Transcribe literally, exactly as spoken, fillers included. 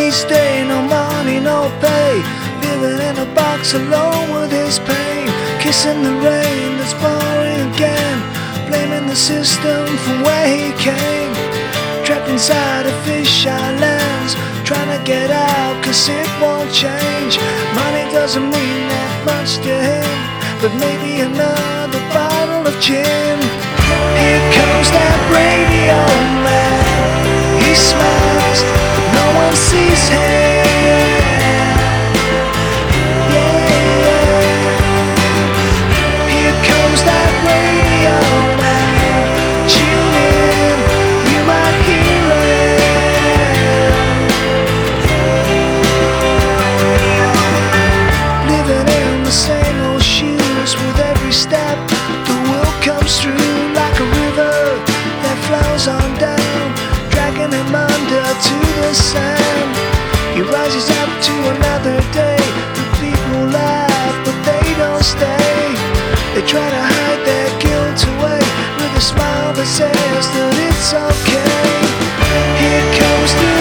each day, no money, no pay, living in a box alone with his pain, kissing the rain that's pouring again, blaming the system from where he came, trapped inside a fisheye lens, trying to get out cause it won't change. Money doesn't mean that much to him, but maybe another bottle of gin. Here comes that radio man, he smiles, but no one sees him. Yeah, here comes that radio man, tune in, you might hear it. Living in the same old shoes, with every step the world comes through like a river that flows on down, dragging him under to the sand. He rises up to another day. The people laugh but they don't stay. They try to hide their guilt away with a smile that says that it's okay. Here comes the